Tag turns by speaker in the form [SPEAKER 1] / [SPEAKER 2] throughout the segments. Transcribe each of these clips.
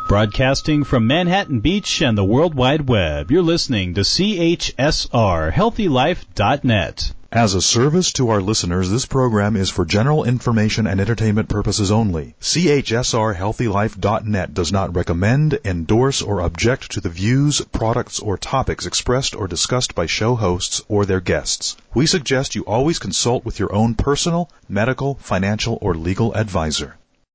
[SPEAKER 1] Broadcasting from Manhattan Beach and the World Wide Web, you're listening to CHSR, HealthyLife.net.
[SPEAKER 2] As a service to our listeners, this program is for general information and entertainment purposes only. CHSR HealthyLife.net does not recommend, endorse, or object to the views, products, or topics expressed or discussed by show hosts or their guests. We suggest you always consult with your own personal, medical, financial, or legal advisor.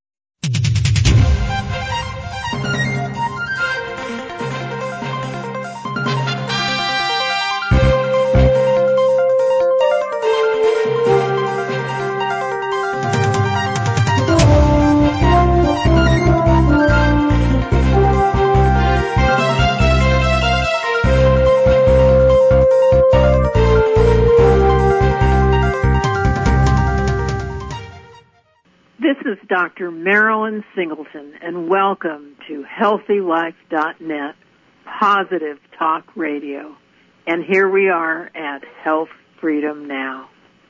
[SPEAKER 3] This is Dr. Marilyn Singleton, and welcome to HealthyLife.net, Positive Talk Radio. And here we are at Health Freedom Now.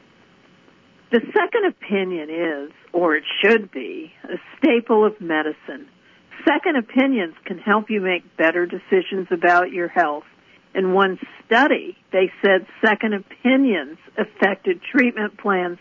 [SPEAKER 3] The second opinion is, or it should be, a staple of medicine. Second opinions can help you make better decisions about your health. In one study, they said second opinions affected treatment plans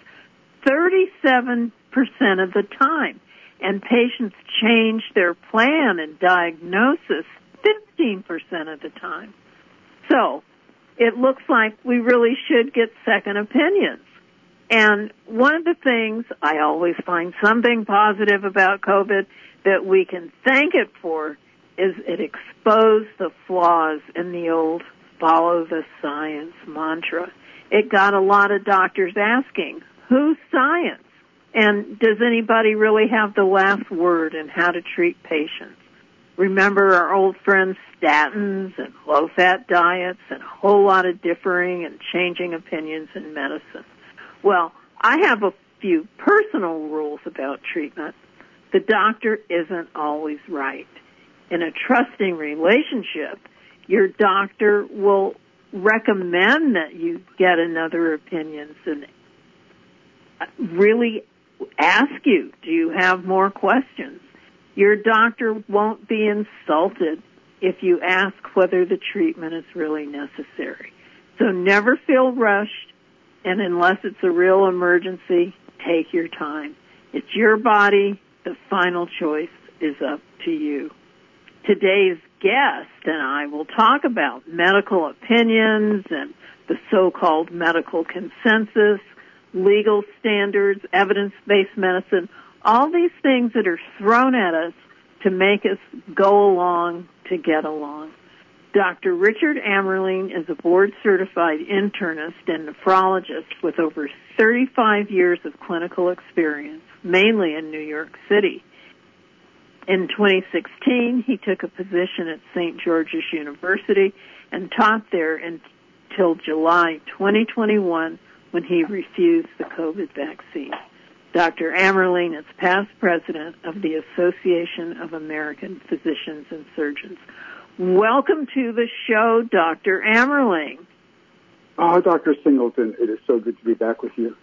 [SPEAKER 3] 37% of the time, and patients changed their plan and diagnosis 15% of the time. So it looks like we really should get second opinions. And one of the things, I always find something positive about COVID that we can thank it for, is it exposed the flaws in the old follow the science mantra. It got a lot of doctors asking, who's science? And does anybody really have the last word in how to treat patients? Remember our old friends statins and low-fat diets and a whole lot of differing and changing opinions in medicine. Well, I have a few personal rules about treatment. The doctor isn't always right. In a trusting relationship, your doctor will recommend that you get another opinion and really ask you, do you have more questions? Your doctor won't be insulted if you ask whether the treatment is really necessary. So never feel rushed, and unless it's a real emergency, take your time. It's your body. The final choice is up to you. Today's guest and I will talk about medical opinions and the so-called medical consensus, legal standards, evidence-based medicine, all these things that are thrown at us to make us go along to get along. Dr. Richard Amerling is a board-certified internist and nephrologist with over 35 years of clinical experience, mainly in New York City. In 2016, he took a position at St. George's University and taught there until July 2021, when he refused the COVID vaccine. Dr. Amerling is past president of the Association of American Physicians and Surgeons. Welcome to the show, Dr. Amerling.
[SPEAKER 4] Oh, Dr. Singleton, it is so good to be back with you.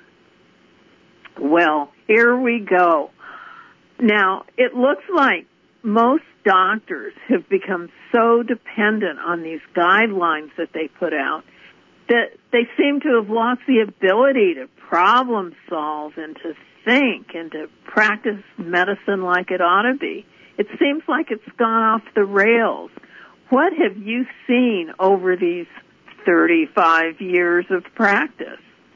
[SPEAKER 3] Well, here we go. Now, it looks like most doctors have become so dependent on these guidelines that they put out that they seem to have lost the ability to problem solve and to think and to practice medicine like it ought to be. It seems like it's gone off the rails. What have you seen over these 35 years of practice?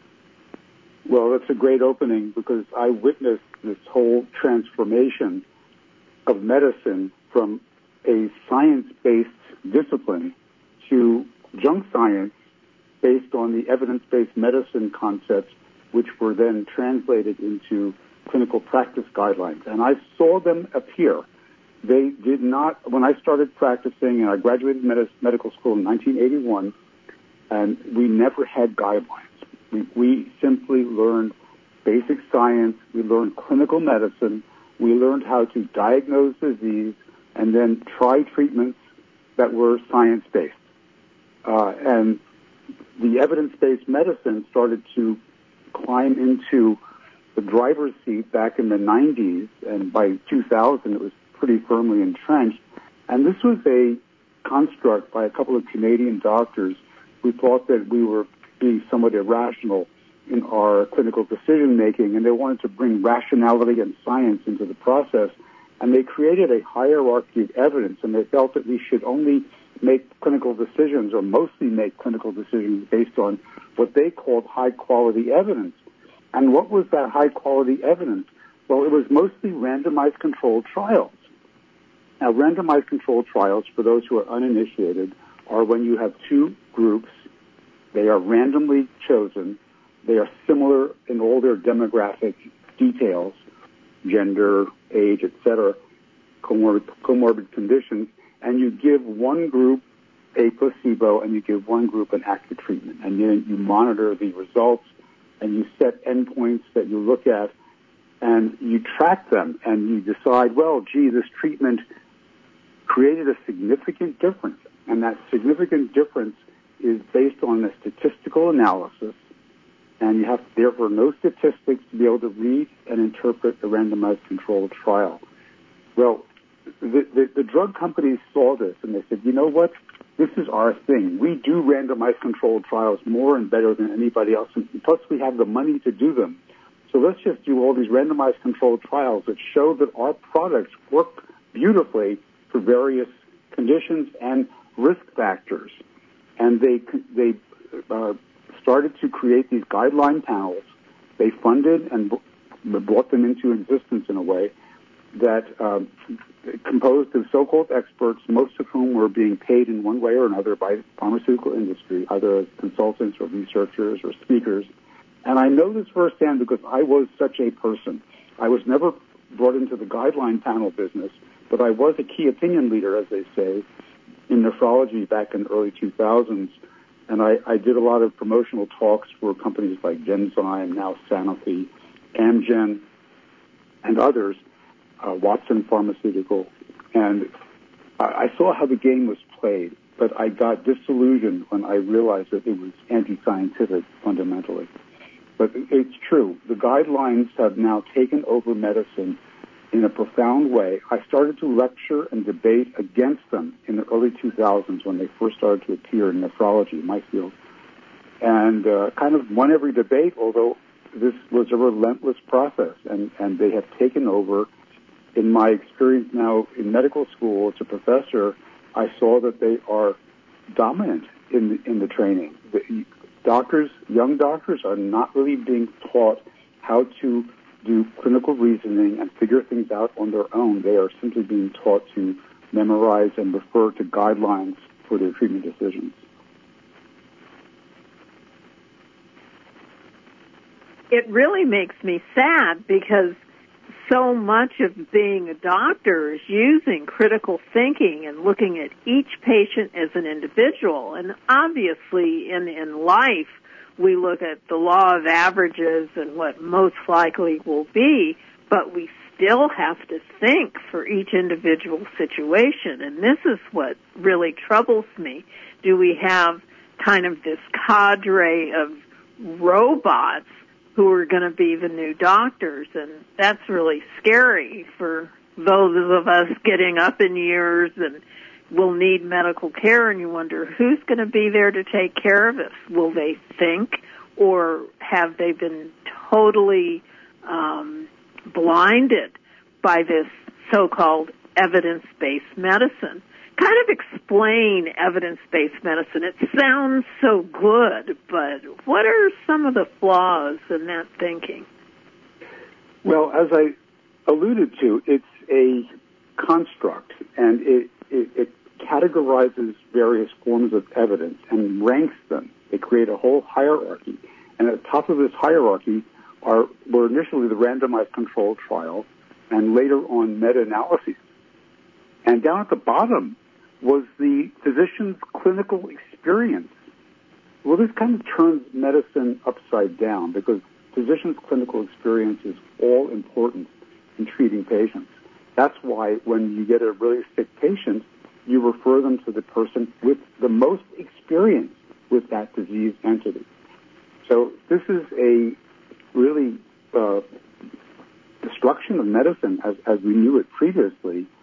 [SPEAKER 4] Well, that's a great opening because I witnessed this whole transformation of medicine from a science-based discipline to junk science based on the evidence-based medicine concepts, which were then translated into clinical practice guidelines. And I saw them appear. They did not, when I started practicing, and I graduated medical school in 1981, and we never had guidelines. We simply learned basic science, we learned clinical medicine, we learned how to diagnose disease, and then try treatments that were science-based. And the evidence-based medicine started to climb into the driver's seat back in the 90s, and by 2000 it was pretty firmly entrenched. And this was a construct by a couple of Canadian doctors who thought that we were being somewhat irrational in our clinical decision-making, and they wanted to bring rationality and science into the process. And they created a hierarchy of evidence, and they felt that we should only make clinical decisions, or mostly make clinical decisions, based on what they called high-quality evidence. And what was that high-quality evidence? Well, it was mostly randomized controlled trials. Now, randomized controlled trials, for those who are uninitiated, are when you have two groups. They are randomly chosen. They are similar in all their demographic details, gender, age, etc., comorbid conditions, and you give one group a placebo and you give one group an active treatment. And then you monitor the results and you set endpoints that you look at and you track them and you decide, well, gee, this treatment created a significant difference. And that significant difference is based on a statistical analysis, and you have, therefore, no statistics to be able to read and interpret a randomized controlled trial. Well, the drug companies saw this, and they said, you know what? This is our thing. We do randomized controlled trials more and better than anybody else, and plus we have the money to do them. So let's just do all these randomized controlled trials that show that our products work beautifully for various conditions and risk factors. And they started to create these guideline panels. They funded and brought them into existence in a way that composed of so-called experts, most of whom were being paid in one way or another by the pharmaceutical industry, either as consultants or researchers or speakers. And I know this firsthand because I was such a person. I was never brought into the guideline panel business, but I was a key opinion leader, as they say, in nephrology back in the early 2000s. And I did a lot of promotional talks for companies like Genzyme, now Sanofi, Amgen, and others, Watson Pharmaceutical. And I saw how the game was played, but I got disillusioned when I realized that it was anti-scientific fundamentally. But it's true. The guidelines have now taken over medicine in a profound way. I started to lecture and debate against them in the early 2000s when they first started to appear in nephrology, my field, and kind of won every debate, although this was a relentless process, and they have taken over. In my experience now in medical school as a professor, I saw that they are dominant in the training. The doctors, young doctors, are not really being taught how to do clinical reasoning and figure things out on their own. They are simply being taught to memorize and refer to guidelines for their treatment decisions.
[SPEAKER 3] It really makes me sad because so much of being a doctor is using critical thinking and looking at each patient as an individual. And obviously in life, we look at the law of averages and what most likely will be, but we still have to think for each individual situation. And this is what really troubles me. Do we have kind of this cadre of robots who are going to be the new doctors? And that's really scary for those of us getting up in years and will need medical care, and you wonder who's going to be there to take care of us. Will they think, or have they been totally blinded by this so-called evidence-based medicine? Kind of explain evidence-based medicine. It sounds so good, but what are some of the flaws in that thinking?
[SPEAKER 4] Well, as I alluded to, it's a construct, and it categorizes various forms of evidence and ranks them. They create a whole hierarchy. And at the top of this hierarchy were initially the randomized controlled trial and later on meta-analyses. And down at the bottom was the physician's clinical experience. Well, this kind of turns medicine upside down because physician's clinical experience is all important in treating patients. That's why when you get a really sick patient, you refer them to the person with the most experience with that disease entity. So this is a really destruction of medicine as we knew it previously,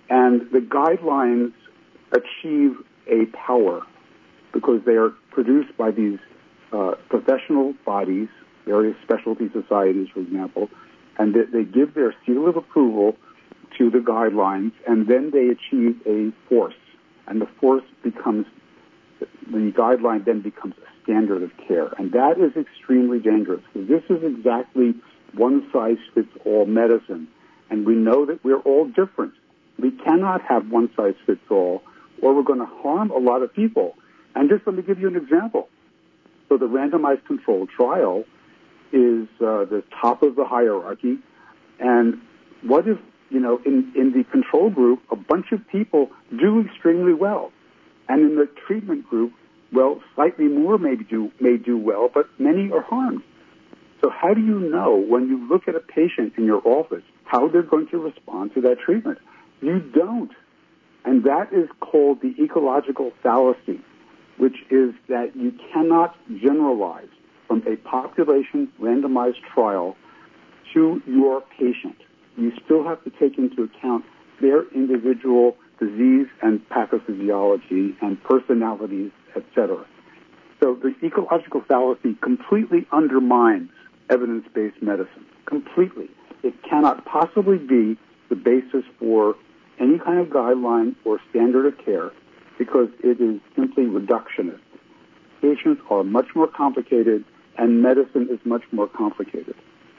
[SPEAKER 4] And the guidelines achieve a power because they are produced by these professional bodies, various specialty societies, for example, and they give their seal of approval to the guidelines, and then they achieve a force. And the force becomes, the guideline then becomes a standard of care. And that is extremely dangerous, because this is exactly one-size-fits-all medicine. And we know that we're all different. We cannot have one-size-fits-all, or we're going to harm a lot of people. And just let me give you an example. So the randomized controlled trial is the top of the hierarchy. And what if, in the control group, a bunch of people do extremely well. And in the treatment group, well, slightly more may do well, but many are harmed. So how do you know when you look at a patient in your office how they're going to respond to that treatment? You don't. And that is called the ecological fallacy, which is that you cannot generalize from a population randomized trial to your patient. You still have to take into account their individual disease and pathophysiology and personalities, etc. So the ecological fallacy completely undermines evidence-based medicine. Completely. It cannot possibly be the basis for any kind of guideline or standard of care because it is simply reductionist. Patients are much more complicated and medicine is much more complicated.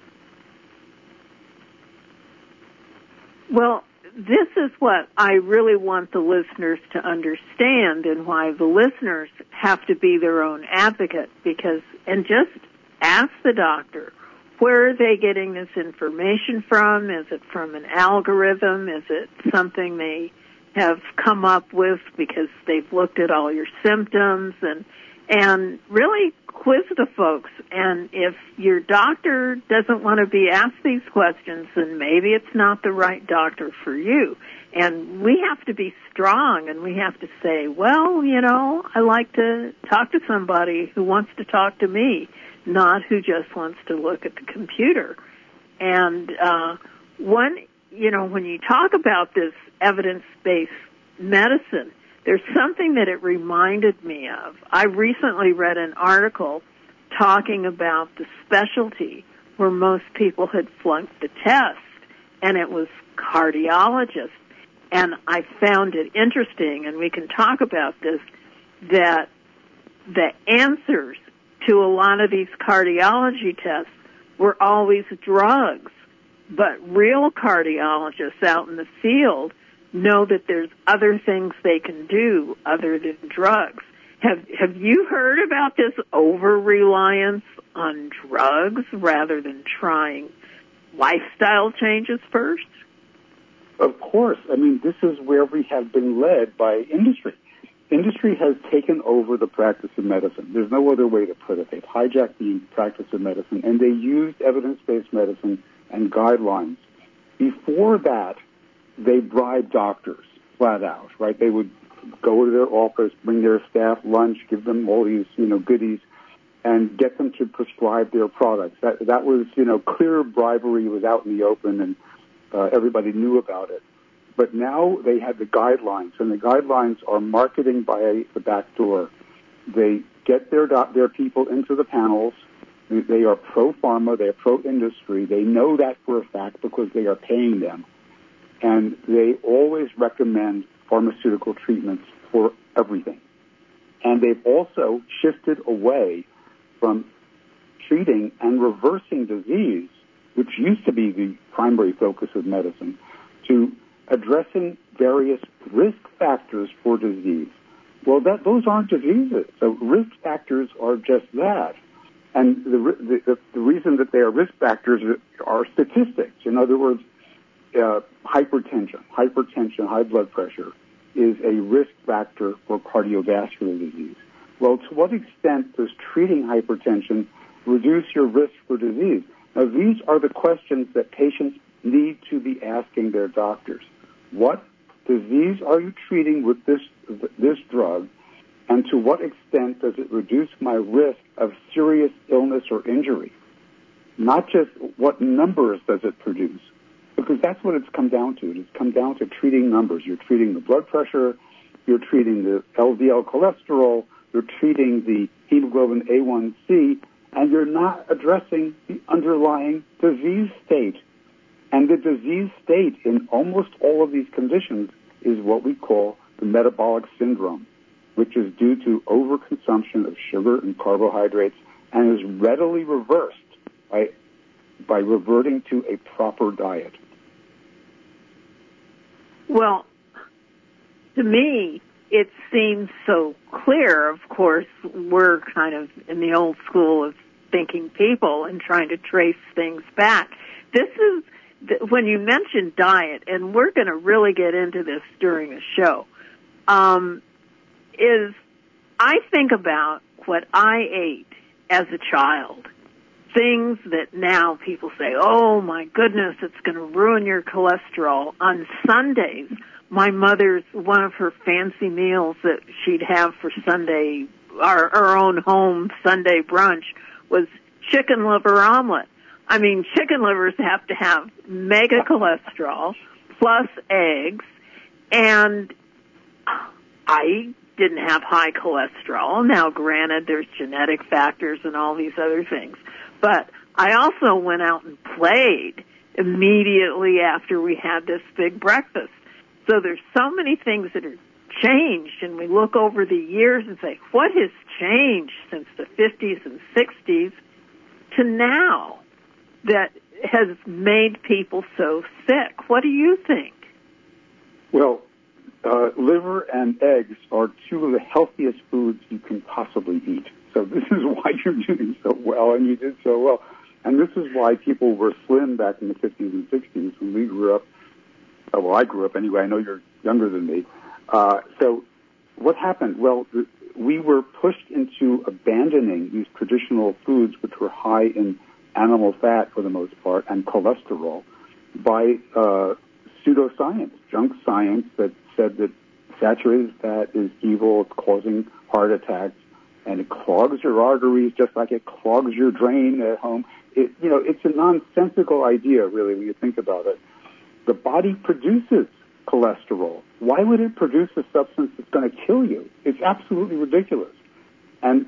[SPEAKER 3] Well, this is what I really want the listeners to understand, and why the listeners have to be their own advocate, and just ask the doctor, where are they getting this information from? Is it from an algorithm? Is it something they have come up with because they've looked at all your symptoms? And really quiz the folks. And if your doctor doesn't want to be asked these questions, then maybe it's not the right doctor for you. And we have to be strong, and we have to say, well, I like to talk to somebody who wants to talk to me, not who just wants to look at the computer. And when you talk about this evidence-based medicine, there's something that it reminded me of. I recently read an article talking about the specialty where most people had flunked the test, and it was cardiologists. And I found it interesting, and we can talk about this, that the answers to a lot of these cardiology tests were always drugs. But real cardiologists out in the field know that there's other things they can do other than drugs. Have you heard about this over-reliance on drugs rather than trying lifestyle changes first?
[SPEAKER 4] Of course. I mean, this is where we have been led by industry. Industry has taken over the practice of medicine. There's no other way to put it. They've hijacked the practice of medicine, and they used evidence-based medicine and guidelines. Before that, they bribed doctors flat out, right? They would go to their office, bring their staff lunch, give them all these, goodies, and get them to prescribe their products. That was, clear bribery. It was out in the open, and everybody knew about it. But now they have the guidelines, and the guidelines are marketing by the back door. They get their people into the panels. They are pro-pharma. They are pro-industry. They know that for a fact because they are paying them. And they always recommend pharmaceutical treatments for everything. And they've also shifted away from treating and reversing disease, which used to be the primary focus of medicine, to addressing various risk factors for disease. Well, those aren't diseases. So risk factors are just that. And the reason that they are risk factors are statistics. In other words, hypertension, high blood pressure, is a risk factor for cardiovascular disease. Well, to what extent does treating hypertension reduce your risk for disease? Now, these are the questions that patients need to be asking their doctors. What disease are you treating with this drug, and to what extent does it reduce my risk of serious illness or injury? Not just what numbers does it produce, Because that's what it's come down to. It's come down to treating numbers. You're treating the blood pressure, you're treating the LDL cholesterol, you're treating the hemoglobin A1C, and you're not addressing the underlying disease state. And the disease state in almost all of these conditions is what we call the metabolic syndrome, which is due to overconsumption of sugar and carbohydrates and is readily reversed by reverting to a proper diet.
[SPEAKER 3] Well, to me, it seems so clear. Of course, we're kind of in the old school of thinking people and trying to trace things back. This is, when you mention diet, and we're going to really get into this during the show, is I think about what I ate as a child. Things that now people say, oh my goodness, it's going to ruin your cholesterol. On Sundays, my mother's, one of her fancy meals that she'd have for Sunday, our own home Sunday brunch, was chicken liver omelet. I mean, chicken livers have to have mega cholesterol plus eggs, and I didn't have high cholesterol. Now, granted, there's genetic factors and all these other things. But I also went out and played immediately after we had this big breakfast. So there's so many things that are changed, and we look over the years and say, what has changed since the 50s and 60s to now that has made people so sick? What do you think?
[SPEAKER 4] Well, liver and eggs are two of the healthiest foods you can possibly eat. So this is why you're doing so well, and you did so well. And this is why people were slim back in the 50s and 60s when we grew up. Well, I grew up anyway. I know you're younger than me. So what happened? Well, we were pushed into abandoning these traditional foods, which were high in animal fat for the most part and cholesterol, by pseudoscience, junk science that said that saturated fat is evil, it's causing heart attacks, and it clogs your arteries just like it clogs your drain at home. It's a nonsensical idea, really, when you think about it. The body produces cholesterol. Why would it produce a substance that's going to kill you? It's absolutely ridiculous. And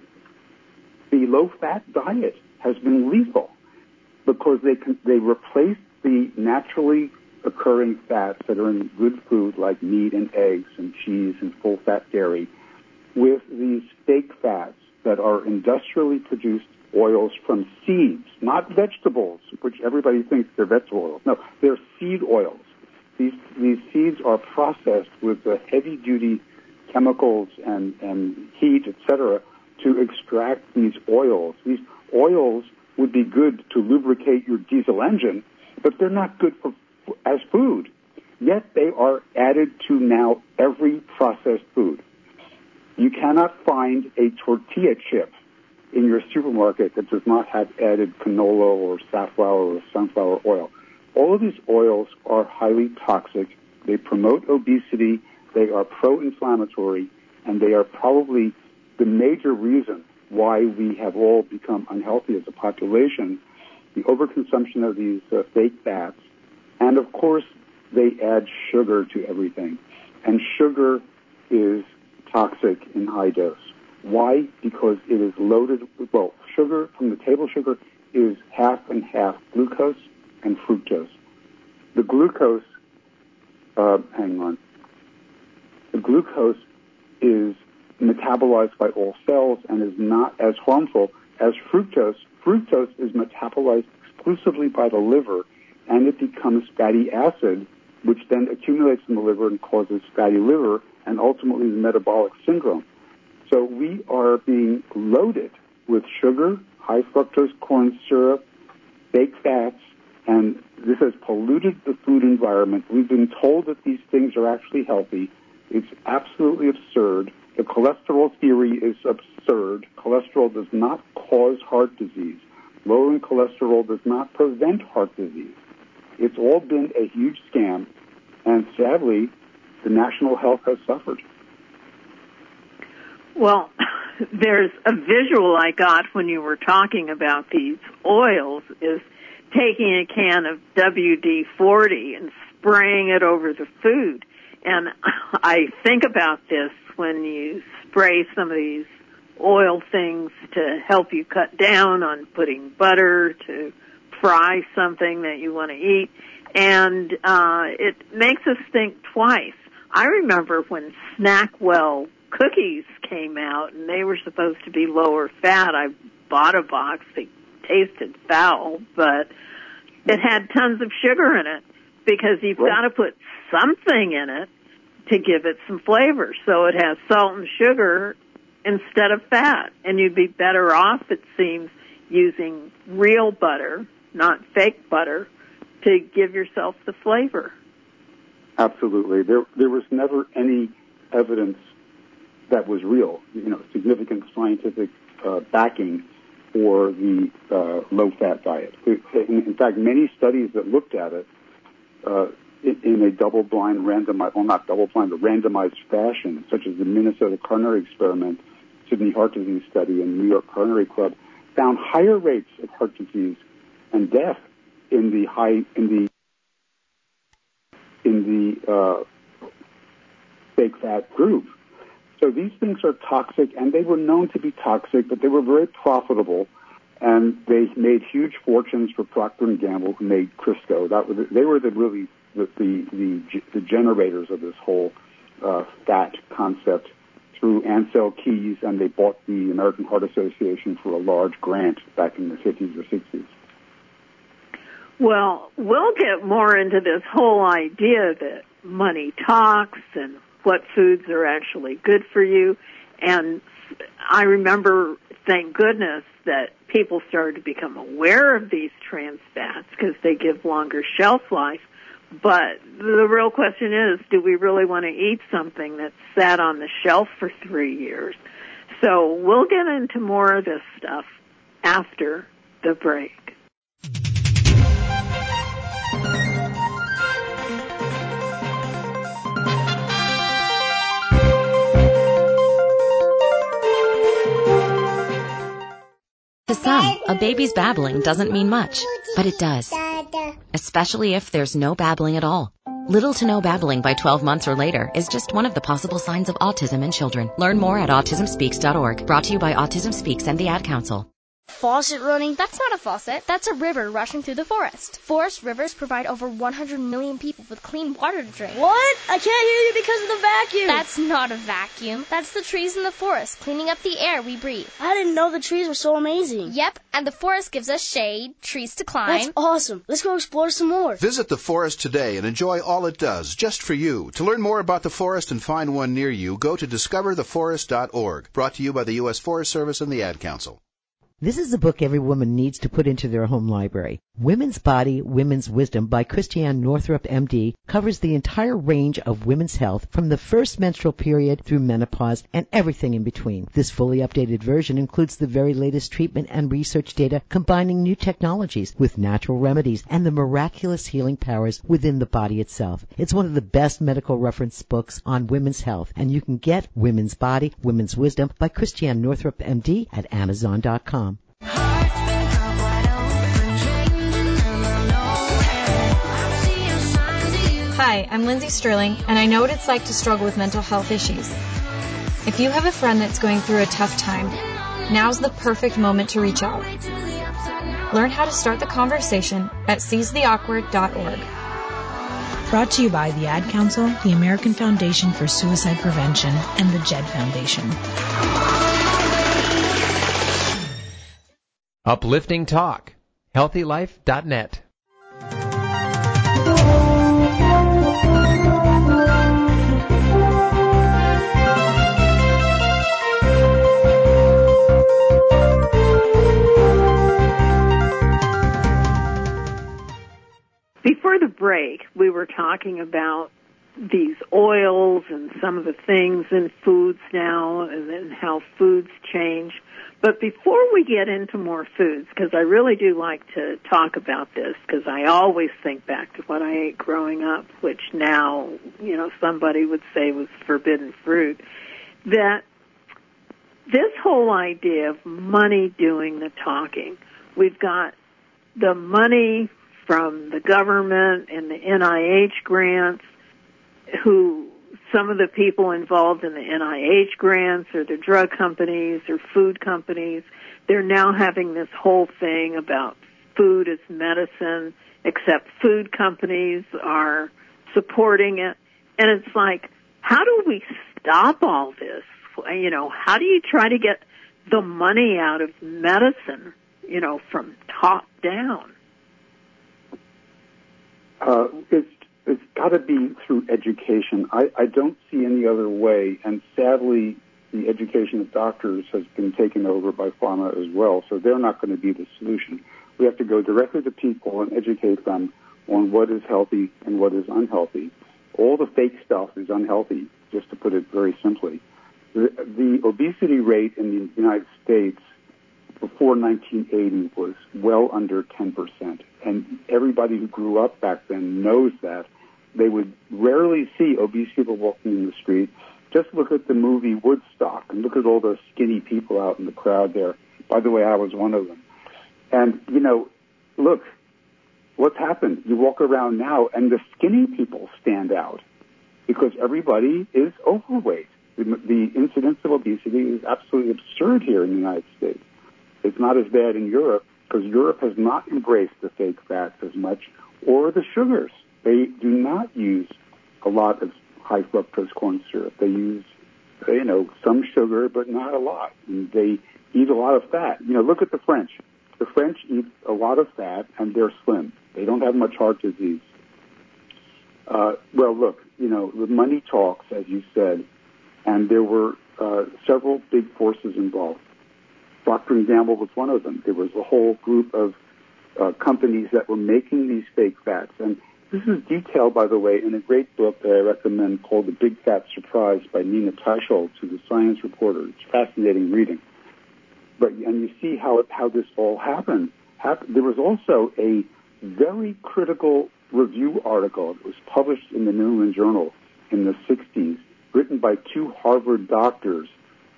[SPEAKER 4] the low-fat diet has been lethal because they replace the naturally occurring fats that are in good food like meat and eggs and cheese and full-fat dairy with these fake fats that are industrially produced oils from seeds, not vegetables, which everybody thinks they're vegetable oils. No, they're seed oils. These seeds are processed with the heavy-duty chemicals and heat, etc., to extract these oils. These oils would be good to lubricate your diesel engine, but they're not good as food. Yet they are added to now every processed food. You cannot find a tortilla chip in your supermarket that does not have added canola or safflower or sunflower oil. All of these oils are highly toxic. They promote obesity, they are pro-inflammatory, and they are probably the major reason why we have all become unhealthy as a population. The overconsumption of these fake fats, and of course they add sugar to everything. And sugar is toxic in high dose. Why? Because it is loaded with, sugar from the table sugar is half and half glucose and fructose. The glucose, the glucose is metabolized by all cells and is not as harmful as fructose. Fructose is metabolized exclusively by the liver, and it becomes fatty acid, which then accumulates in the liver and causes fatty liver and ultimately the metabolic syndrome. So we are being loaded with sugar, high fructose corn syrup, fake fats, and this has polluted the food environment. We've been told that these things are actually healthy. It's absolutely absurd. The cholesterol theory is absurd. Cholesterol does not cause heart disease. Lowering cholesterol does not prevent heart disease. It's all been a huge scam, and sadly, the national health has suffered.
[SPEAKER 3] Well, there's a visual I got when you were talking about these oils is taking a can of WD-40 and spraying it over the food. And I think about this when you spray some of these oil things to help you cut down on putting butter to fry something that you want to eat. And it makes us think twice. I remember when Snackwell cookies came out, and they were supposed to be lower fat. I bought a box. They tasted foul, but it had tons of sugar in it because you've got to put something in it to give it some flavor. So it has salt and sugar instead of fat, and you'd be better off, it seems, using real butter, not fake butter, to give yourself the flavor.
[SPEAKER 4] Absolutely. There was never any evidence that was real, significant scientific backing for the low-fat diet. In fact, many studies that looked at it in a double-blind, randomized fashion, such as the Minnesota Coronary Experiment, Sydney Heart Disease Study, and New York Coronary Club, found higher rates of heart disease and death in the fake fat group. So these things are toxic, and they were known to be toxic, but they were very profitable, and they made huge fortunes for Procter & Gamble, who made Crisco. They were the generators of this whole fat concept through Ansel Keys, and they bought the American Heart Association for a large grant back in the 50s or 60s.
[SPEAKER 3] Well, we'll get more into this whole idea that money talks and what foods are actually good for you. And I remember, thank goodness, that people started to become aware of these trans fats because they give longer shelf life. But the real question is, do we really want to eat something that's sat on the shelf for 3 years? So we'll get into more of this stuff after the break.
[SPEAKER 5] To some, a baby's babbling doesn't mean much, but it does. Especially if there's no babbling at all. Little to no babbling by 12 months or later is just one of the possible signs of autism in children. Learn more at autismspeaks.org. Brought to you by Autism Speaks and the Ad Council.
[SPEAKER 6] Faucet running? That's not a faucet. That's a river rushing through the forest. Forest rivers provide over 100 million people with clean water to drink.
[SPEAKER 7] What? I can't hear you because of the vacuum.
[SPEAKER 6] That's not a vacuum. That's the trees in the forest cleaning up the air we breathe.
[SPEAKER 7] I didn't know the trees were so amazing.
[SPEAKER 6] Yep, and the forest gives us shade, trees to climb.
[SPEAKER 7] That's awesome. Let's go explore some more.
[SPEAKER 8] Visit the forest today and enjoy all it does, just for you. To learn more about the forest and find one near you, go to discovertheforest.org. Brought to you by the U.S. Forest Service and the Ad Council.
[SPEAKER 9] This is a book every woman needs to put into their home library. Women's Body, Women's Wisdom by Christiane Northrup, MD, covers the entire range of women's health from the first menstrual period through menopause and everything in between. This fully updated version includes the very latest treatment and research data combining new technologies with natural remedies and the miraculous healing powers within the body itself. It's one of the best medical reference books on women's health, and you can get Women's Body, Women's Wisdom by Christiane Northrup, MD at Amazon.com.
[SPEAKER 10] Hi, I'm Lindsay Sterling, and I know what it's like to struggle with mental health issues. If you have a friend that's going through a tough time, now's the perfect moment to reach out. Learn how to start the conversation at seizetheawkward.org.
[SPEAKER 11] Brought to you by the Ad Council, the American Foundation for Suicide Prevention, and the JED Foundation.
[SPEAKER 12] Uplifting Talk. HealthyLife.net.
[SPEAKER 3] Before the break, we were talking about these oils and some of the things in foods now and then how foods change. But before we get into more foods, because I really do like to talk about this, because I always think back to what I ate growing up, which now, somebody would say was forbidden fruit, that this whole idea of money doing the talking, we've got the money from the government and the NIH grants, some of the people involved in the NIH grants are the drug companies or food companies. They're now having this whole thing about food as medicine, except food companies are supporting it. And it's like, how do we stop all this? You know, how do you try to get the money out of medicine, you know, from top down?
[SPEAKER 4] It's got to be through education. I don't see any other way, and sadly, the education of doctors has been taken over by pharma as well, so they're not going to be the solution. We have to go directly to people and educate them on what is healthy and what is unhealthy. All the fake stuff is unhealthy, just to put it very simply. The obesity rate in the United States before 1980 was well under 10%, and everybody who grew up back then knows that. They would rarely see obese people walking in the street. Just look at the movie Woodstock and look at all those skinny people out in the crowd there. By the way, I was one of them. And, you know, look, what's happened? You walk around now and the skinny people stand out because everybody is overweight. The incidence of obesity is absolutely absurd here in the United States. It's not as bad in Europe because Europe has not embraced the fake fats as much or the sugars. They do not use a lot of high fructose corn syrup. They use, you know, some sugar, but not a lot. And they eat a lot of fat. You know, look at the French. The French eat a lot of fat, and they're slim. They don't have much heart disease. Well, look, you know, the money talks, as you said, and there were several big forces involved. Procter & Gamble was one of them. There was a whole group of companies that were making these fake fats. And this is detailed, by the way, in a great book that I recommend called The Big Fat Surprise by Nina Teicholz, who's a science reporter. It's fascinating reading. And you see how this all happened. There was also a very critical review article that was published in the New England Journal in the 60s, written by two Harvard doctors,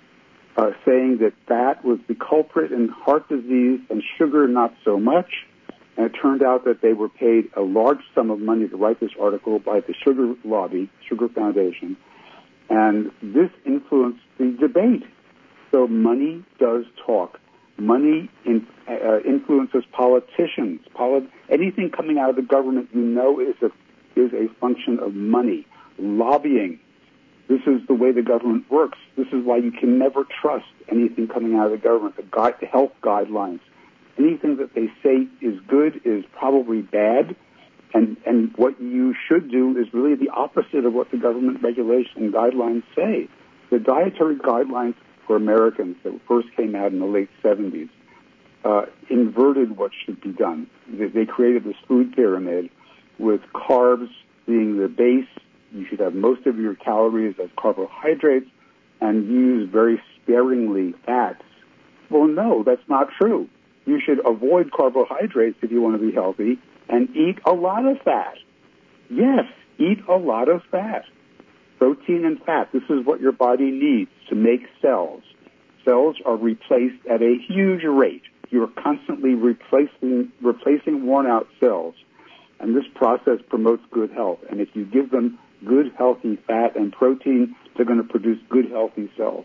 [SPEAKER 4] saying that fat was the culprit in heart disease and sugar not so much. And it turned out that they were paid a large sum of money to write this article by the Sugar Lobby, Sugar Foundation, and this influenced the debate. So money does talk. Money influences politicians. Anything coming out of the government, you know, is a function of money. Lobbying. This is the way the government works. This is why you can never trust anything coming out of the government. The health guidelines. Anything that they say is good is probably bad, and what you should do is really the opposite of what the government regulation guidelines say. The dietary guidelines for Americans that first came out in the late 70s inverted what should be done. They created this food pyramid with carbs being the base. You should have most of your calories as carbohydrates and use very sparingly fats. Well, no, that's not true. You should avoid carbohydrates if you want to be healthy and eat a lot of fat. Yes, eat a lot of fat. Protein and fat, this is what your body needs to make cells. Cells are replaced at a huge rate. You're constantly replacing worn-out cells, and this process promotes good health. And if you give them good, healthy fat and protein, they're going to produce good, healthy cells.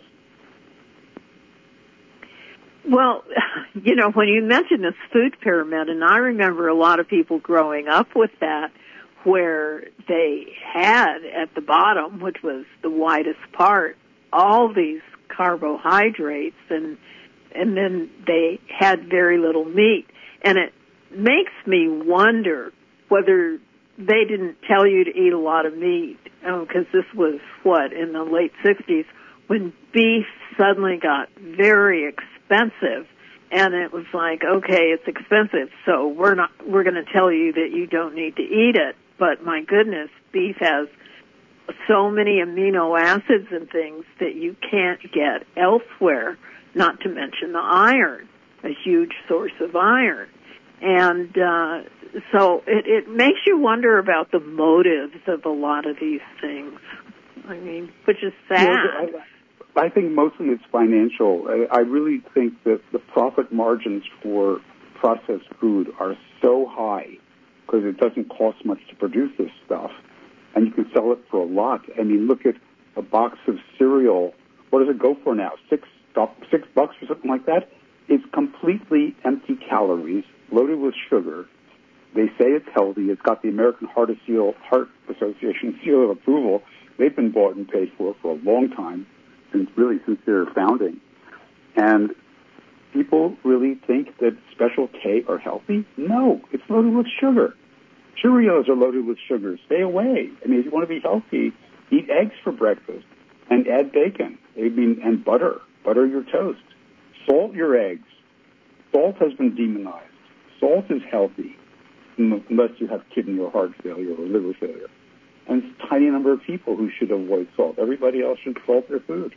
[SPEAKER 3] Well, you know, when you mentioned this food pyramid, and I remember a lot of people growing up with that, where they had at the bottom, which was the widest part, all these carbohydrates, and then they had very little meat. And it makes me wonder whether they didn't tell you to eat a lot of meat, because this was, in the late 60s, when beef suddenly got very expensive, and it was like, okay, it's expensive, so we're going to tell you that you don't need to eat it. But my goodness, beef has so many amino acids and things that you can't get elsewhere, not to mention the iron, a huge source of iron. And so it makes you wonder about the motives of a lot of these things. I mean, which is sad.
[SPEAKER 4] I think mostly it's financial. I really think that the profit margins for processed food are so high because it doesn't cost much to produce this stuff, and you can sell it for a lot. I mean, look at a box of cereal. What does it go for now? $6 or something like that? It's completely empty calories, loaded with sugar. They say it's healthy. It's got the American Heart Association seal of approval. They've been bought and paid for a long time, since their founding. And people really think that Special K are healthy? No, it's loaded with sugar. Cheerios are loaded with sugar. Stay away. I mean, if you want to be healthy, eat eggs for breakfast and add bacon. And butter. Butter your toast. Salt your eggs. Salt has been demonized. Salt is healthy, unless you have kidney or heart failure or liver failure. And it's a tiny number of people who should avoid salt. Everybody else should salt their food.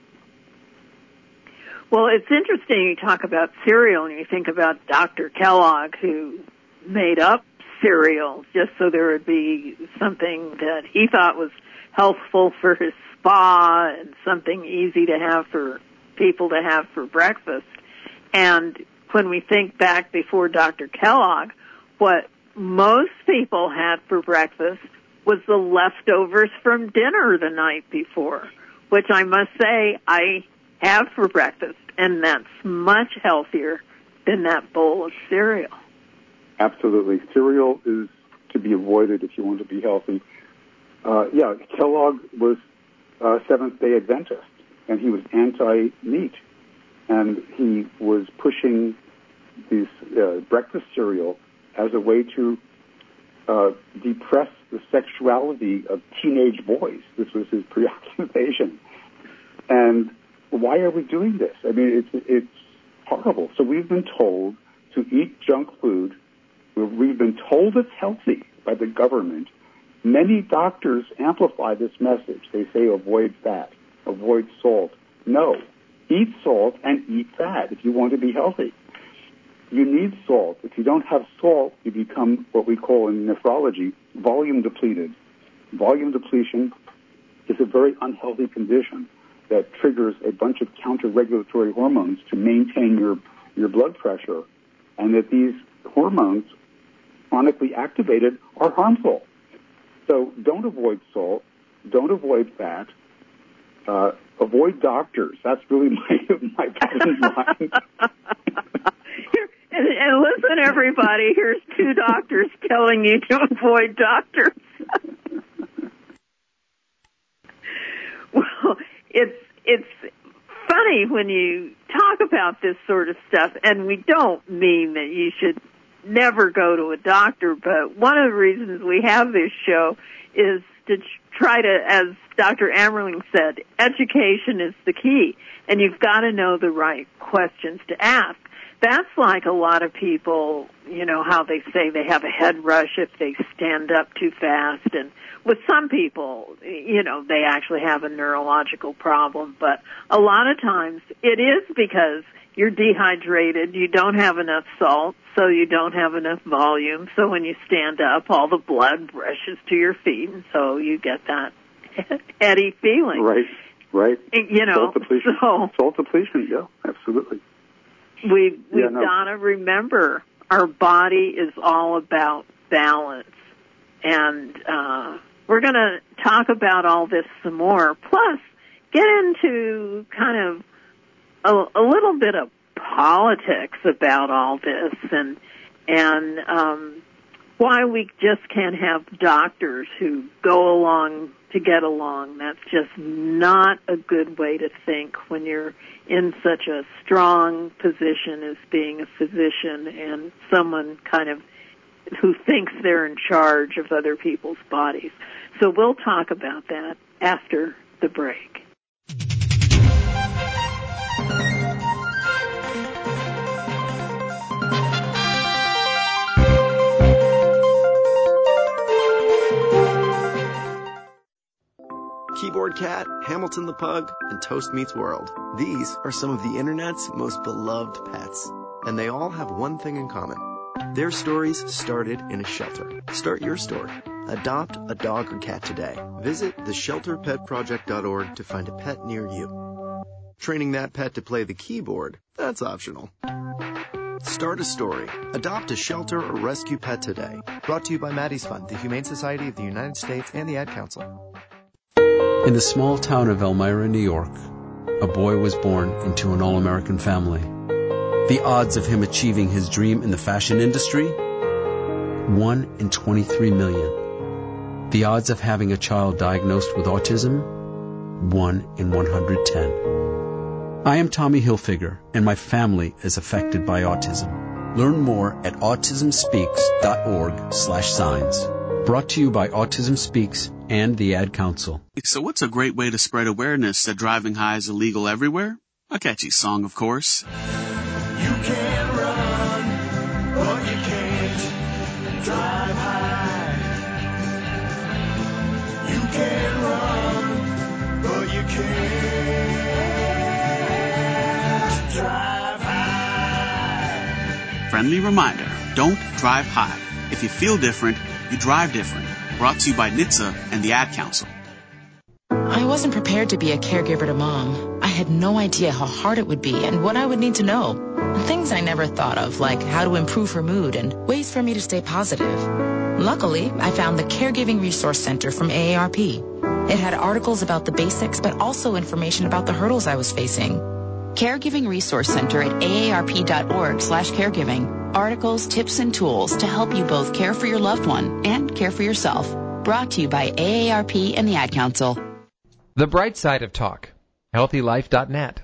[SPEAKER 3] Well, it's interesting you talk about cereal and you think about Dr. Kellogg, who made up cereal just so there would be something that he thought was healthful for his spa and something easy to have for people to have for breakfast. And when we think back before Dr. Kellogg, what most people had for breakfast was the leftovers from dinner the night before, which I must say I have for breakfast, and that's much healthier than that bowl of cereal.
[SPEAKER 4] Absolutely. Cereal is to be avoided if you want to be healthy. Kellogg was Seventh-day Adventist, and he was anti-meat. And he was pushing this breakfast cereal as a way to depress the sexuality of teenage boys. This was his preoccupation. And why are we doing this? I mean, it's horrible. So we've been told to eat junk food. We've been told it's healthy by the government. Many doctors amplify this message. They say avoid fat, avoid salt. No, eat salt and eat fat if you want to be healthy. You need salt. If you don't have salt, you become what we call in nephrology volume depleted. Volume depletion is a very unhealthy condition that triggers a bunch of counter-regulatory hormones to maintain your blood pressure, and that these hormones, chronically activated, are harmful. So don't avoid salt. Don't avoid fat. Avoid doctors. That's really my bottom line.
[SPEAKER 3] And listen, everybody, here's two doctors telling you to avoid doctors. Well, it's funny when you talk about this sort of stuff, and we don't mean that you should never go to a doctor, but one of the reasons we have this show is to try to, as Dr. Ammerling said, education is the key, and you've got to know the right questions to ask. That's like a lot of people, you know, how they say they have a head rush if they stand up too fast. And with some people, you know, they actually have a neurological problem. But a lot of times it is because you're dehydrated, you don't have enough salt, so you don't have enough volume. So when you stand up, all the blood rushes to your feet, and so you get that heady feeling.
[SPEAKER 4] Right.
[SPEAKER 3] You know,
[SPEAKER 4] salt depletion, yeah, absolutely.
[SPEAKER 3] We've got to remember our body is all about balance. And we're going to talk about all this some more, plus get into kind of a little bit of politics about all this and why we just can't have doctors who go along to get along. That's just not a good way to think when you're in such a strong position as being a physician and someone kind of who thinks they're in charge of other people's bodies. So we'll talk about that after the break.
[SPEAKER 13] Keyboard Cat, Hamilton the Pug, and Toast Meets World. These are some of the internet's most beloved pets. And they all have one thing in common. Their stories started in a shelter. Start your story. Adopt a dog or cat today. Visit theshelterpetproject.org to find a pet near you. Training that pet to play the keyboard, that's optional. Start a story. Adopt a shelter or rescue pet today. Brought to you by Maddie's Fund, the Humane Society of the United States, and the Ad Council.
[SPEAKER 14] In the small town of Elmira, New York, a boy was born into an all-American family. The odds of him achieving his dream in the fashion industry? 1 in 23 million. The odds of having a child diagnosed with autism? 1 in 110. I am Tommy Hilfiger, and my family is affected by autism. Learn more at autismspeaks.org/signs. Brought to you by Autism Speaks and the Ad Council.
[SPEAKER 15] So what's a great way to spread awareness that driving high is illegal everywhere? A catchy song, of course.
[SPEAKER 16] You can run, but you can't drive high. You can run, but you can't drive high.
[SPEAKER 15] Friendly reminder, don't drive high. If you feel different, you drive different. Brought to you by NHTSA and the Ad Council.
[SPEAKER 17] I wasn't prepared to be a caregiver to Mom. I had no idea how hard it would be and what I would need to know. Things I never thought of, like how to improve her mood and ways for me to stay positive. Luckily, I found the Caregiving Resource Center from AARP. It had articles about the basics, but also information about the hurdles I was facing. Caregiving Resource Center at aarp.org/caregiving. Articles, tips, and tools to help you both care for your loved one and care for yourself. Brought to you by AARP and the Ad Council.
[SPEAKER 12] The bright side of talk. HealthyLife.net.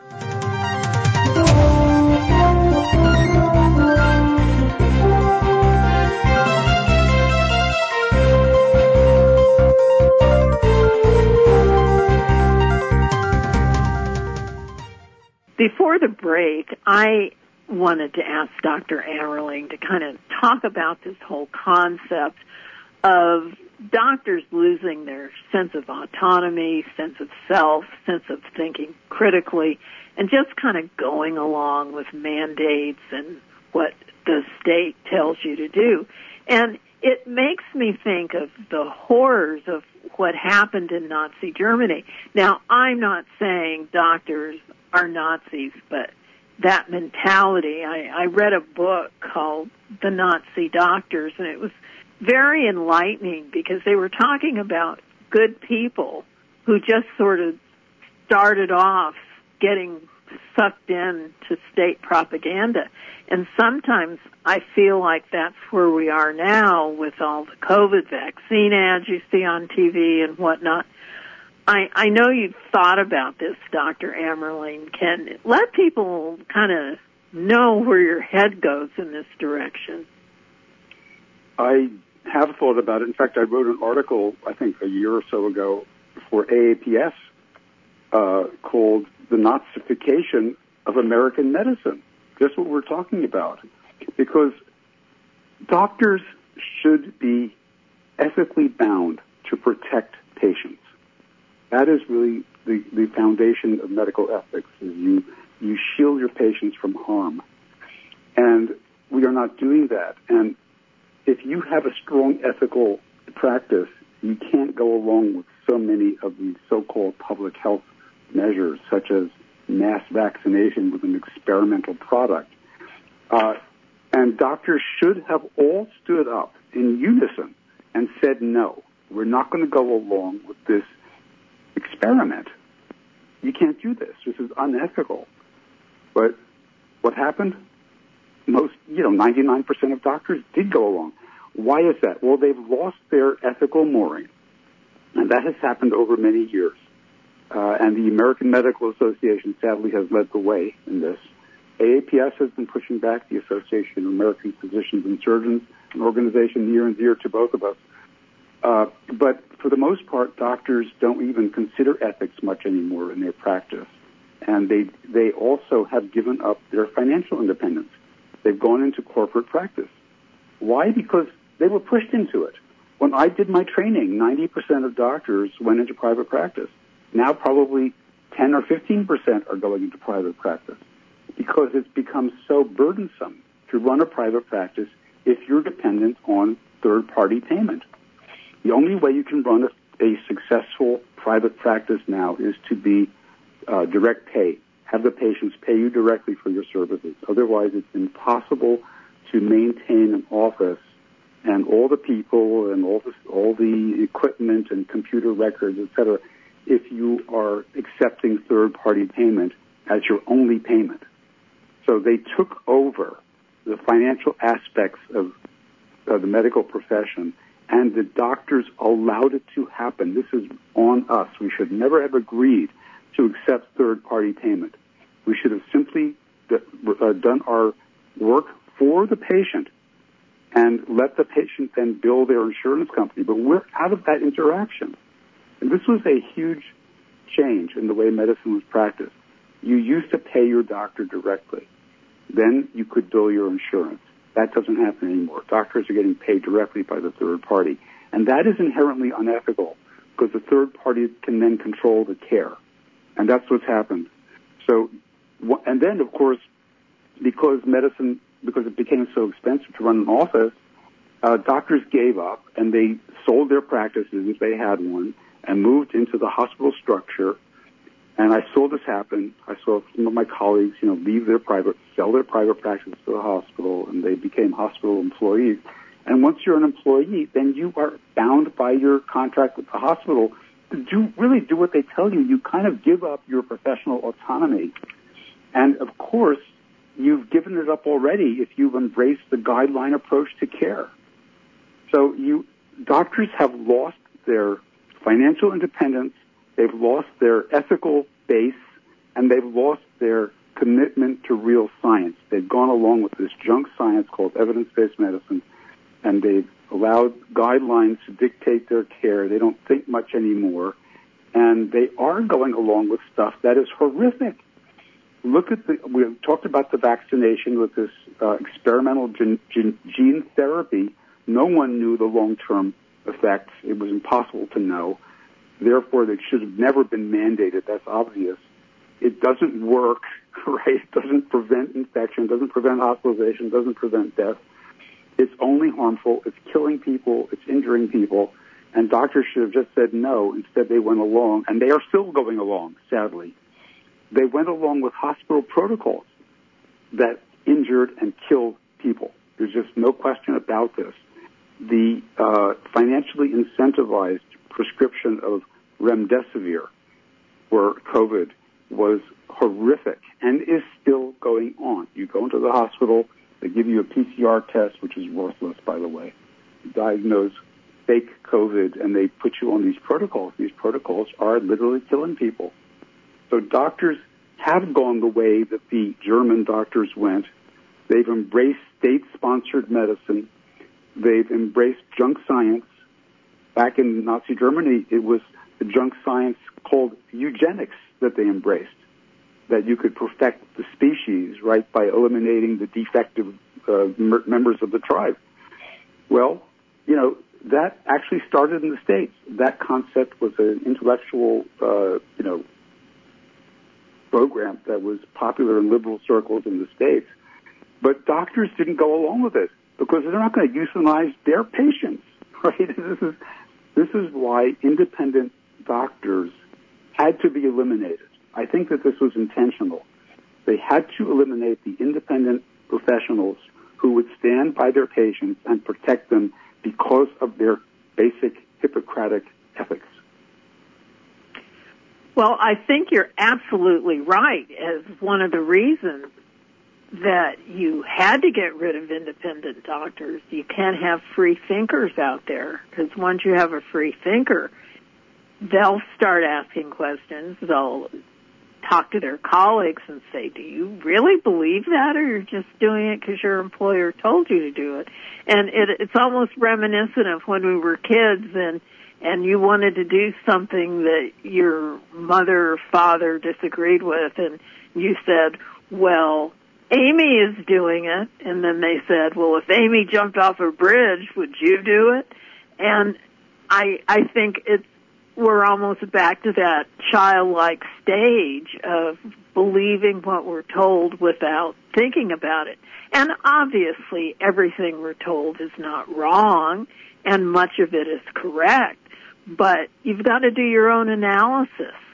[SPEAKER 3] Before the break, I wanted to ask Dr. Ammerling to kind of talk about this whole concept of doctors losing their sense of autonomy, sense of self, sense of thinking critically, and just kind of going along with mandates and what the state tells you to do. And it makes me think of the horrors of what happened in Nazi Germany. Now, I'm not saying doctors are Nazis, but that mentality, I read a book called The Nazi Doctors, and it was very enlightening because they were talking about good people who just sort of started off getting sucked in to state propaganda. And sometimes I feel like that's where we are now with all the COVID vaccine ads you see on TV and whatnot. I know you've thought about this, Dr. Ammerling. Can let people kind of know where your head goes in this direction.
[SPEAKER 4] I have thought about it. In fact, I wrote an article, I think a year or so ago, for AAPS called The Nazification of American Medicine. Just what we're talking about. Because doctors should be ethically bound to protect patients. That is really the foundation of medical ethics, is you shield your patients from harm. And we are not doing that. And if you have a strong ethical practice, you can't go along with so many of these so-called public health measures, such as mass vaccination with an experimental product. And doctors should have all stood up in unison and said, no, we're not going to go along with this experiment. You can't do this. This is unethical. But what happened? 99% of doctors did go along. Why is that? Well, they've lost their ethical mooring, and that has happened over many years. And the American Medical Association, sadly, has led the way in this. AAPS has been pushing back, the Association of American Physicians and Surgeons, an organization near and dear to both of us. But for the most part, doctors don't even consider ethics much anymore in their practice. And they also have given up their financial independence. They've gone into corporate practice. Why? Because they were pushed into it. When I did my training, 90% of doctors went into private practice. Now probably 10 or 15% are going into private practice because it's become so burdensome to run a private practice if you're dependent on third-party payment. The only way you can run a successful private practice now is to be direct pay, have the patients pay you directly for your services. Otherwise, it's impossible to maintain an office and all the people and all the equipment and computer records, et cetera, if you are accepting third-party payment as your only payment. So they took over the financial aspects of the medical profession, and the doctors allowed it to happen. This is on us. We should never have agreed to accept third-party payment. We should have simply done our work for the patient and let the patient then bill their insurance company. But we're out of that interaction. And this was a huge change in the way medicine was practiced. You used to pay your doctor directly. Then you could bill your insurance. That doesn't happen anymore. Doctors are getting paid directly by the third party. And that is inherently unethical because the third party can then control the care. And that's what's happened. So, and then, of course, because it became so expensive to run an office, doctors gave up and they sold their practices if they had one and moved into the hospital structure. And I saw this happen. I saw some of my colleagues, sell their private practice to the hospital, and they became hospital employees. And once you're an employee, then you are bound by your contract with the hospital to do what they tell you. You kind of give up your professional autonomy. And, of course, you've given it up already if you've embraced the guideline approach to care. So doctors have lost their financial independence, they've lost their ethical base, and they've lost their commitment to real science. They've gone along with this junk science called evidence-based medicine, and they've allowed guidelines to dictate their care. They don't think much anymore, and they are going along with stuff that is horrific. We talked about the vaccination with this experimental gene therapy. No one knew the long-term effects. It was impossible to know. Therefore, they should have never been mandated. That's obvious. It doesn't work, right? It doesn't prevent infection, doesn't prevent hospitalization, doesn't prevent death. It's only harmful. It's killing people. It's injuring people. And doctors should have just said no. Instead, they went along, and they are still going along, sadly. They went along with hospital protocols that injured and killed people. There's just no question about this. The financially incentivized prescription of remdesivir for COVID was horrific and is still going on. You go into the hospital, they give you a PCR test, which is worthless, by the way, diagnose fake COVID, and they put you on these protocols. These protocols are literally killing people. So doctors have gone the way that the German doctors went. They've embraced state-sponsored medicine. They've embraced junk science. Back in Nazi Germany, it was the junk science called eugenics that they embraced, that you could perfect the species, right, by eliminating the defective members of the tribe. Well, that actually started in the States. That concept was an intellectual, program that was popular in liberal circles in the States. But doctors didn't go along with it because they're not going to euthanize their patients, right? This is why independent doctors had to be eliminated. I think that this was intentional. They had to eliminate the independent professionals who would stand by their patients and protect them because of their basic Hippocratic ethics.
[SPEAKER 3] Well, I think you're absolutely right as one of the reasons that you had to get rid of independent doctors. You can't have free thinkers out there, because once you have a free thinker, they'll start asking questions. They'll talk to their colleagues and say, do you really believe that, or you're just doing it because your employer told you to do it? And it's almost reminiscent of when we were kids and you wanted to do something that your mother or father disagreed with, and you said, well, Amy is doing it. And then they said, well, if Amy jumped off a bridge, would you do it? And I think we're almost back to that childlike stage of believing what we're told without thinking about it. And obviously, everything we're told is not wrong, and much of it is correct. But you've got to do your own analysis.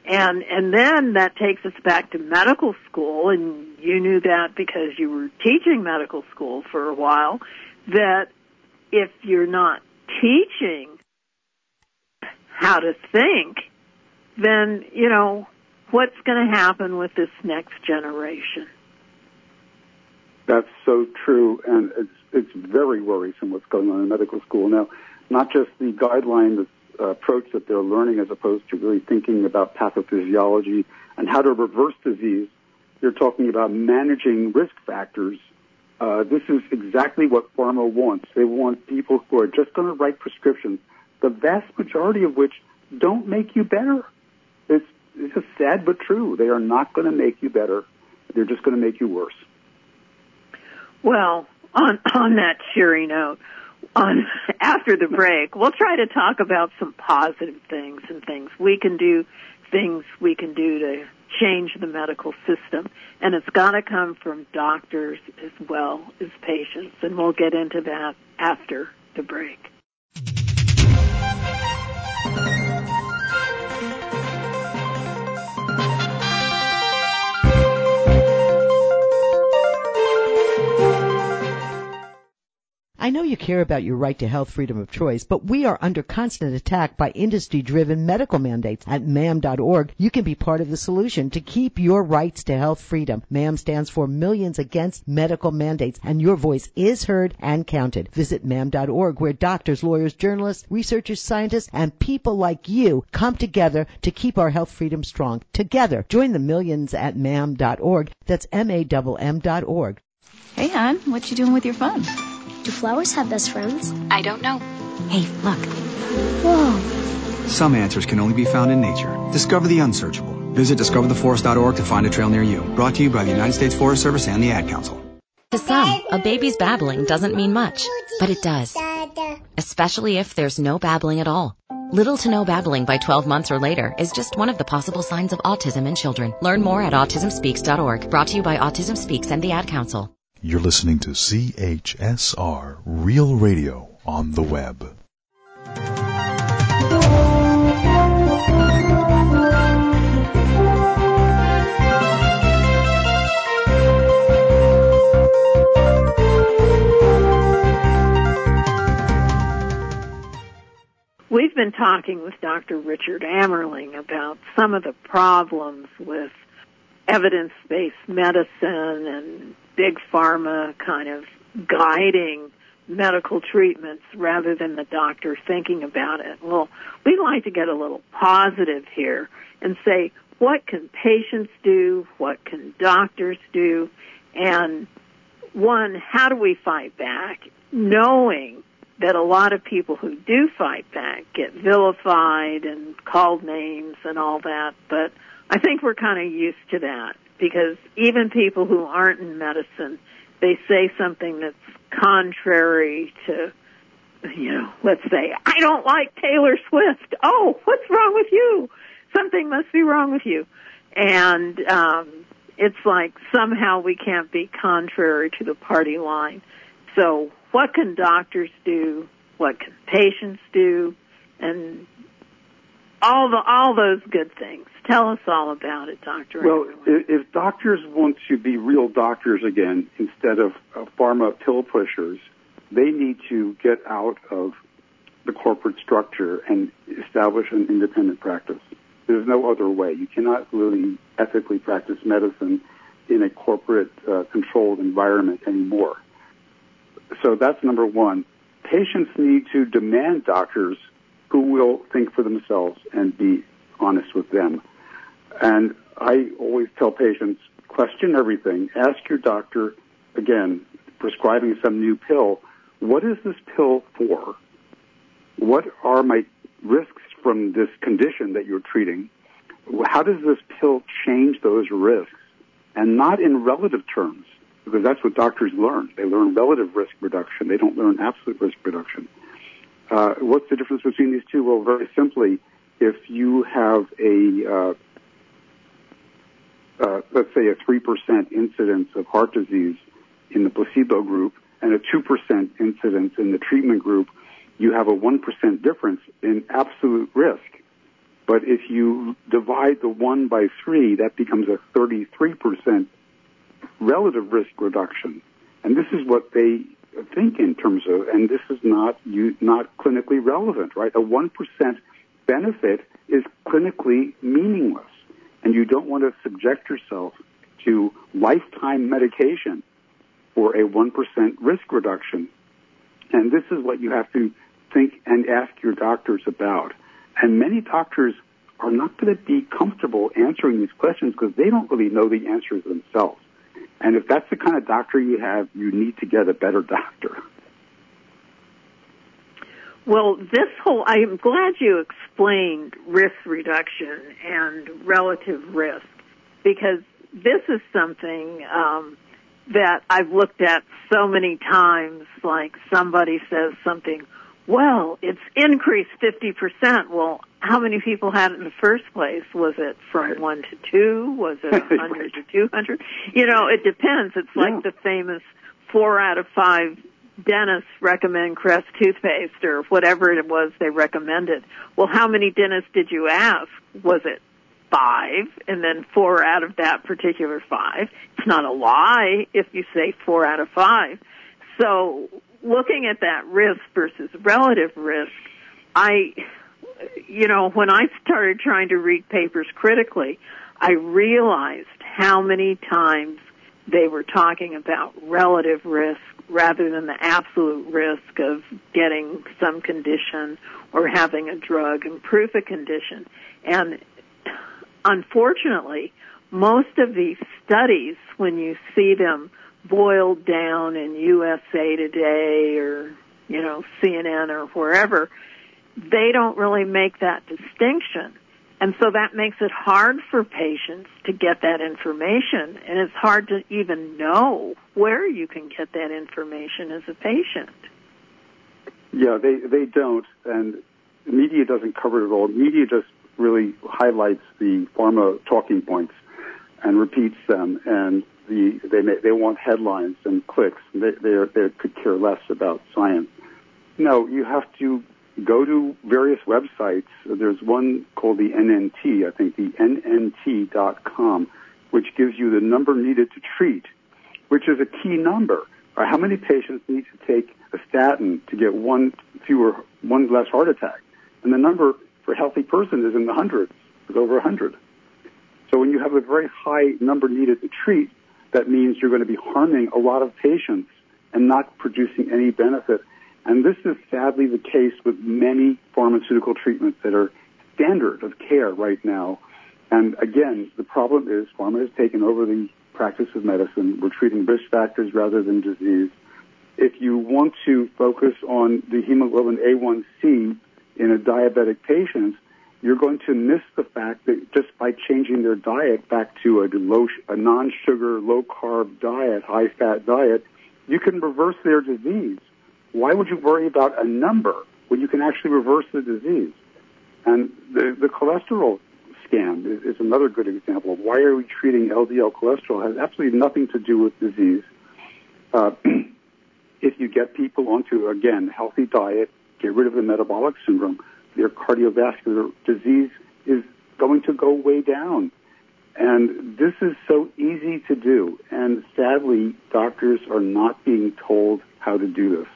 [SPEAKER 3] And then that takes us back to medical school, and you knew that because you were teaching medical school for a while, that if you're not teaching how to think, then, what's going to happen with this next generation?
[SPEAKER 4] That's so true, and it's very worrisome what's going on in medical school now. Not just the guideline approach that they're learning as opposed to really thinking about pathophysiology and how to reverse disease. They're talking about managing risk factors. This is exactly what pharma wants. They want people who are just going to write prescriptions, the vast majority of which don't make you better. It's just sad but true. They are not going to make you better. They're just going to make you worse.
[SPEAKER 3] Well, on that cheery note, after the break, we'll try to talk about some positive things and things we can do to change the medical system. And it's got to come from doctors as well as patients. And we'll get into that after the break.
[SPEAKER 9] I know you care about your right to health freedom of choice, but we are under constant attack by industry-driven medical mandates. At MAM.org, you can be part of the solution to keep your rights to health freedom. MAM stands for Millions Against Medical Mandates, and your voice is heard and counted. Visit MAM.org, where doctors, lawyers, journalists, researchers, scientists, and people like you come together to keep our health freedom strong. Together, join the millions at MAM.org. That's MAMM.org.
[SPEAKER 18] Hey, hon, what you doing with your phone?
[SPEAKER 7] Do flowers have best friends?
[SPEAKER 18] I don't know. Hey, look.
[SPEAKER 7] Whoa.
[SPEAKER 19] Some answers can only be found in nature. Discover the unsearchable. Visit discovertheforest.org to find a trail near you. Brought to you by the United States Forest Service and the Ad Council.
[SPEAKER 5] To some, a baby's babbling doesn't mean much, but it does. Especially if there's no babbling at all. Little to no babbling by 12 months or later is just one of the possible signs of autism in children. Learn more at autismspeaks.org. Brought to you by Autism Speaks and the Ad Council.
[SPEAKER 2] You're listening to CHSR Real Radio on the web.
[SPEAKER 3] We've been talking with Dr. Richard Ammerling about some of the problems with evidence-based medicine and big pharma kind of guiding medical treatments rather than the doctor thinking about it. Well, we'd like to get a little positive here and say, what can patients do? What can doctors do? And one, how do we fight back, knowing that a lot of people who do fight back get vilified and called names and all that, but I think we're kind of used to that because even people who aren't in medicine, they say something that's contrary to, let's say, I don't like Taylor Swift. Oh, what's wrong with you? Something must be wrong with you. And it's like somehow we can't be contrary to the party line. So what can doctors do? What can patients do? And all those good things. Tell us all about it, Dr.
[SPEAKER 4] Well, if doctors want to be real doctors again instead of pharma pill pushers, they need to get out of the corporate structure and establish an independent practice. There's no other way. You cannot really ethically practice medicine in a corporate controlled environment anymore. So that's number one. Patients need to demand doctors who will think for themselves and be honest with them. And I always tell patients, question everything. Ask your doctor, again, prescribing some new pill, what is this pill for? What are my risks from this condition that you're treating? How does this pill change those risks? And not in relative terms, because that's what doctors learn. They learn relative risk reduction. They don't learn absolute risk reduction. What's the difference between these two? Well, very simply, if you have let's say a 3% incidence of heart disease in the placebo group and a 2% incidence in the treatment group, you have a 1% difference in absolute risk. But if you divide the 1 by 3, that becomes a 33% relative risk reduction. And this is what they think in terms of, and this is not clinically relevant, right? A 1% benefit is clinically meaningless, and you don't want to subject yourself to lifetime medication for a 1% risk reduction. And this is what you have to think and ask your doctors about. And many doctors are not going to be comfortable answering these questions because they don't really know the answers themselves. And if that's the kind of doctor you have, you need to get a better doctor.
[SPEAKER 3] Well, I am glad you explained risk reduction and relative risk, because this is something that I've looked at so many times, like somebody says something, well, it's increased 50%. Well, how many people had it in the first place? Was it from 1 to 2? Was it 100 to 200? You know, it depends. It's like the famous 4 out of 5 dentists recommend Crest toothpaste or whatever it was they recommended. Well, how many dentists did you ask? Was it 5 and then 4 out of that particular 5? It's not a lie if you say 4 out of 5. So looking at that risk versus relative risk, when I started trying to read papers critically, I realized how many times they were talking about relative risk rather than the absolute risk of getting some condition or having a drug improve a condition. And unfortunately, most of these studies, when you see them boiled down in USA Today or, CNN or wherever, they don't really make that distinction. And so that makes it hard for patients to get that information, and it's hard to even know where you can get that information as a patient.
[SPEAKER 4] Yeah, they don't, and the media doesn't cover it at all. Media just really highlights the pharma talking points and repeats them, and they want headlines and clicks. They could care less about science. No, you have to go to various websites. There's one called the NNT, I think, the NNT.com, which gives you the number needed to treat, which is a key number. How many patients need to take a statin to get one less heart attack? And the number for a healthy person is in the hundreds. It's over 100. So when you have a very high number needed to treat, that means you're going to be harming a lot of patients and not producing any benefit. And this is sadly the case with many pharmaceutical treatments that are standard of care right now. And again, the problem is pharma has taken over the practice of medicine. We're treating risk factors rather than disease. If you want to focus on the hemoglobin A1C in a diabetic patient, you're going to miss the fact that just by changing their diet back to a non-sugar, low-carb diet, high-fat diet, you can reverse their disease. Why would you worry about a number when you can actually reverse the disease? And the cholesterol scam is another good example of why are we treating LDL cholesterol. It has absolutely nothing to do with disease. If you get people onto, again, healthy diet, get rid of the metabolic syndrome, their cardiovascular disease is going to go way down. And this is so easy to do. And sadly, doctors are not being told how to do this.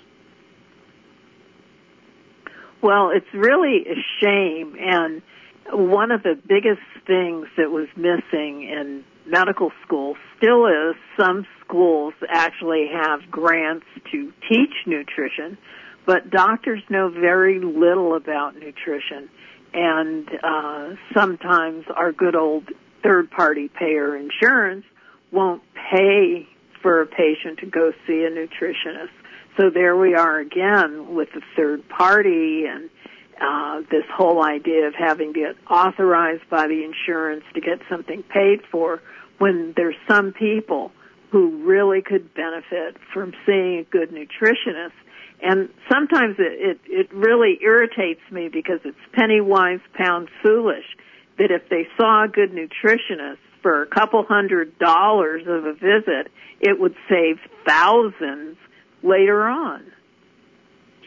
[SPEAKER 3] Well, it's really a shame, and one of the biggest things that was missing in medical school still is some schools actually have grants to teach nutrition, but doctors know very little about nutrition, and sometimes our good old third-party payer insurance won't pay for a patient to go see a nutritionist. So there we are again with the third party and this whole idea of having to get authorized by the insurance to get something paid for when there's some people who really could benefit from seeing a good nutritionist. And sometimes it really irritates me because it's penny wise, pound foolish that if they saw a good nutritionist for a couple $100 of a visit, it would save thousands later on.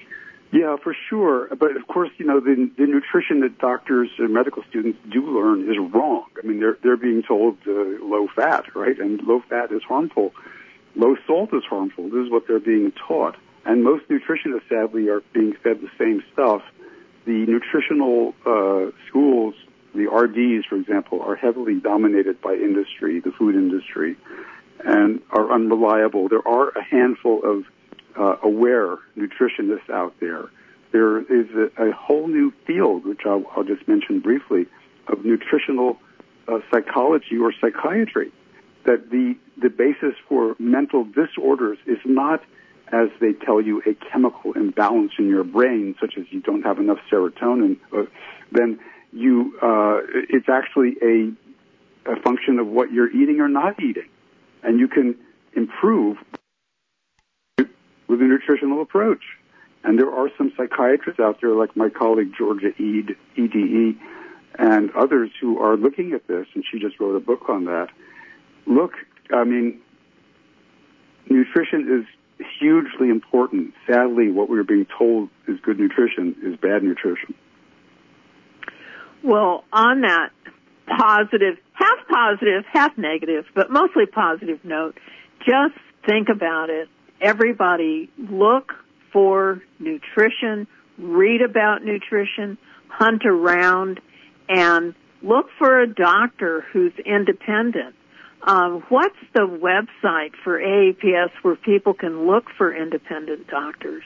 [SPEAKER 4] Yeah, for sure. But of course, the nutrition that doctors and medical students do learn is wrong. I mean, they're being told low fat, right? And low fat is harmful. Low salt is harmful. This is what they're being taught. And most nutritionists, sadly, are being fed the same stuff. The nutritional schools, the RDs, for example, are heavily dominated by industry, the food industry, and are unreliable. There are a handful of aware nutritionists out there. There is a whole new field, which I'll just mention briefly, of nutritional psychology or psychiatry, that the basis for mental disorders is not, as they tell you, a chemical imbalance in your brain, such as you don't have enough serotonin, then it's actually a function of what you're eating or not eating. And you can improve with a nutritional approach. And there are some psychiatrists out there, like my colleague Georgia EDE, and others who are looking at this, and she just wrote a book on that. Look, I mean, nutrition is hugely important. Sadly, what we're being told is good nutrition is bad nutrition.
[SPEAKER 3] Well, on that positive, half negative, but mostly positive note, just think about it. Everybody look for nutrition, read about nutrition, hunt around, and look for a doctor who's independent. What's the website for AAPS where people can look for independent doctors?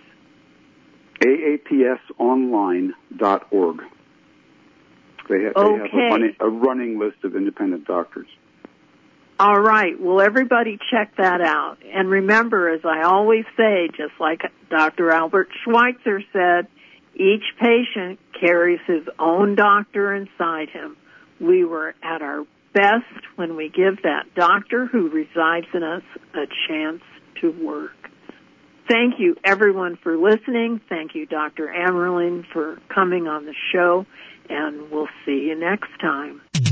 [SPEAKER 4] aapsonline.org. They have a running list of independent doctors.
[SPEAKER 3] All right. Well, everybody check that out. And remember, as I always say, just like Dr. Albert Schweitzer said, each patient carries his own doctor inside him. We were at our best when we give that doctor who resides in us a chance to work. Thank you, everyone, for listening. Thank you, Dr. Ammerling, for coming on the show. And we'll see you next time.